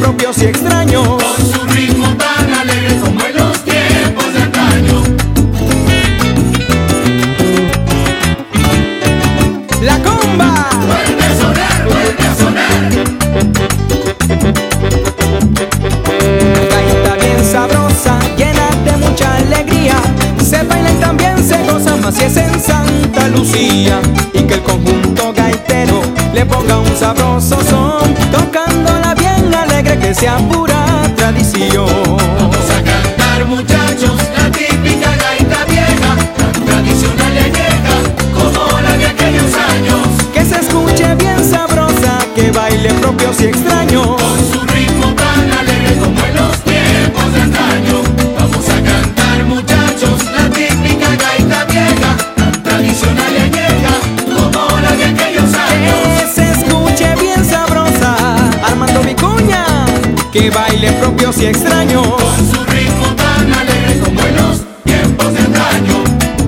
propios y extraños, con su ritmo tan alegre como en los tiempos de antaño. La comba Vuelve a sonar, vuelve a sonar. gaita bien sabrosa, llena de mucha alegría. Se baila y también se goza, más si es en Santa Lucía. Y que el conjunto gaitero le ponga un sabroso son, tocándola bien alegre, que sea pura tradición. Vamos a cantar, muchachos, la típica gaita vieja, tan tradicional y añeja como la de aquellos años. Que se escuche bien sabrosa, que baile propios y extraños, Con su ritmo tan alegre como en los tiempos de antaño. Vamos a cantar, muchachos, la típica gaita vieja, tan tradicional y añeja como la de aquellos años. que se escuche bien sabrosa. Armando Vicuña, que baile propios y extraños. Con su ritmo tan alegre como en los tiempos de antaño.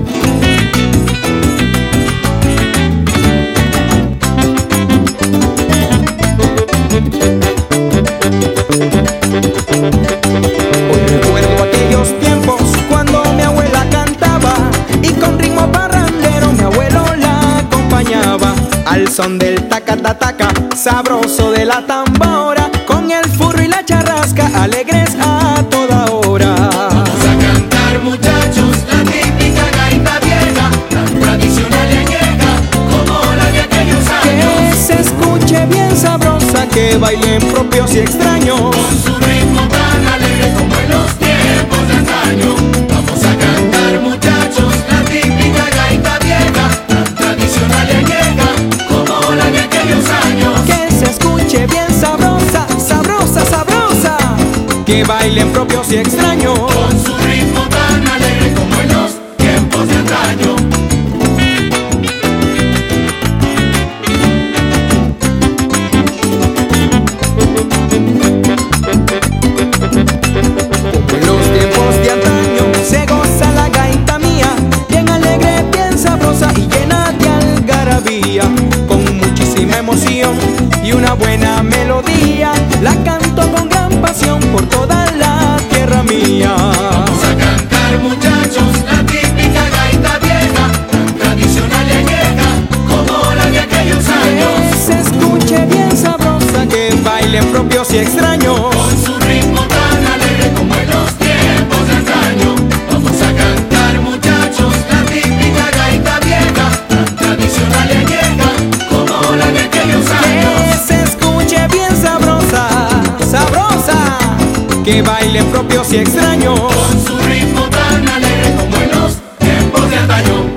Hoy recuerdo aquellos tiempos cuando mi abuela cantaba y con ritmo parrandero mi abuelo la acompañaba. Al son del taca-ta-taca, sabroso de la tambora, con el furro y la charrasca, alegres a toda hora. Vamos a cantar, muchachos, la típica gaita vieja, tan tradicional y añeja como la de aquellos Que años. se escuche bien sabrosa, que bailen propios y extraños. Con su ritmo tan alegre como en los tiempos de antaño. Vamos a cantar, muchachos, la típica gaita vieja, tan tradicional y añeja como la de aquellos años. Que se escuche bien sabrosa, sabrosa, sabrosa, que bailen propios y extraños. Con su ritmo tan alegre como en los tiempos de antaño. En los tiempos de antaño se goza la gaita mía, bien alegre, bien sabrosa y llena de algarabía. Con muchísima emoción y una buena melodía, la canto con gran pasión por toda la tierra mía. Vamos a cantar, muchachos, la típica gaita vieja, tan tradicional y añeja como la de aquellos años. Que se escuche bien sabrosa, que bailen propios y extraños. Con su ritmo tan alegre como en los tiempos de antaño. Vamos a cantar, muchachos, la típica gaita vieja, tan tradicional y añeja como la de aquellos años. Que se escuche bien sabrosa, sabrosa, que bailen propios y extraños. Con su ritmo tan alegre como en los tiempos de antaño.